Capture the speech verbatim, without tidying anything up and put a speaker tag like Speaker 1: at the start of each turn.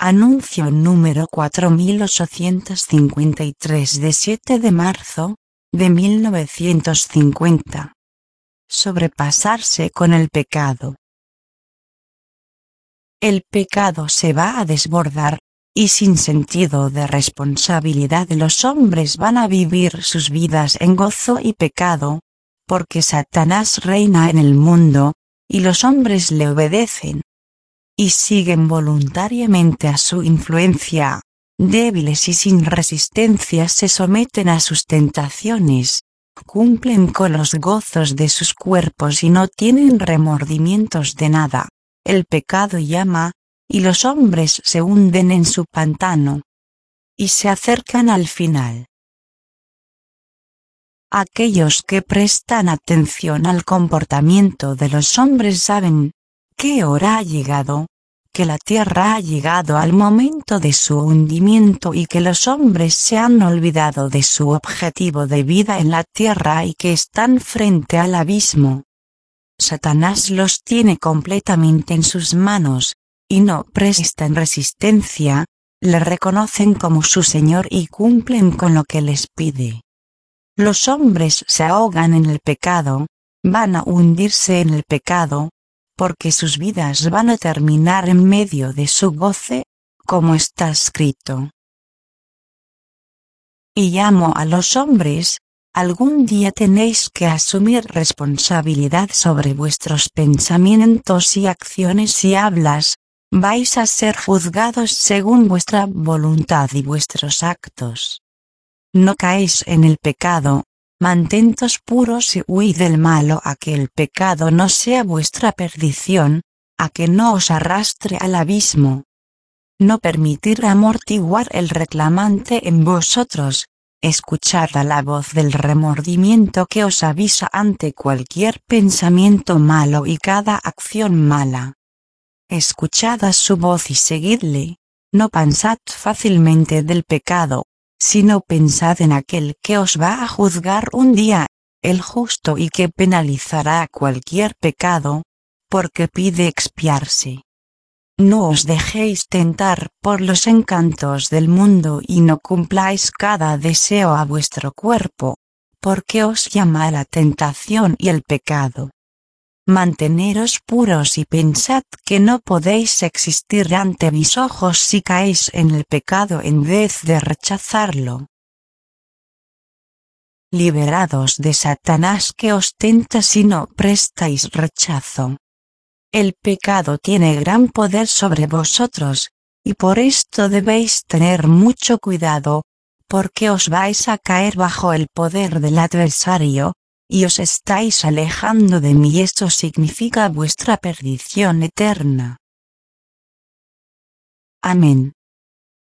Speaker 1: Anuncio número cuatro mil ochocientos cincuenta y tres de siete de marzo, de mil novecientos cincuenta. Sobrepasarse con el pecado. El pecado se va a desbordar, y sin sentido de responsabilidad los hombres van a vivir sus vidas en gozo y pecado, porque Satanás reina en el mundo, y los hombres le obedecen. Y siguen voluntariamente a su influencia, débiles y sin resistencia se someten a sus tentaciones, cumplen con los gozos de sus cuerpos y no tienen remordimientos de nada. El pecado llama, y los hombres se hunden en su pantano. Y se acercan al final. Aquellos que prestan atención al comportamiento de los hombres saben que hora ha llegado, que la tierra ha llegado al momento de su hundimiento y que los hombres se han olvidado de su objetivo de vida en la tierra y que están frente al abismo. Satanás los tiene completamente en sus manos, y no prestan resistencia, le reconocen como su Señor y cumplen con lo que les pide. Los hombres se ahogan en el pecado, van a hundirse en el pecado, porque sus vidas van a terminar en medio de su goce, como está escrito. Y llamo a los hombres, algún día tenéis que asumir responsabilidad sobre vuestros pensamientos y acciones y hablas, vais a ser juzgados según vuestra voluntad y vuestros actos. No caéis en el pecado, mantentos puros y huid del malo a que el pecado no sea vuestra perdición, a que no os arrastre al abismo. No permitir amortiguar el reclamante en vosotros, escuchad a la voz del remordimiento que os avisa ante cualquier pensamiento malo y cada acción mala. Escuchad a su voz y seguidle, no pensad fácilmente del pecado, sino pensad en aquel que os va a juzgar un día, el justo y que penalizará cualquier pecado, porque pide expiarse. No os dejéis tentar por los encantos del mundo y no cumpláis cada deseo a vuestro cuerpo, porque os llama la tentación y el pecado. Manteneros puros y pensad que no podéis existir ante mis ojos si caéis en el pecado en vez de rechazarlo. Liberados de Satanás que os tenta si no prestáis rechazo. El pecado tiene gran poder sobre vosotros, y por esto debéis tener mucho cuidado, porque os vais a caer bajo el poder del adversario, y os estáis alejando de mí. Esto significa vuestra perdición eterna. Amén.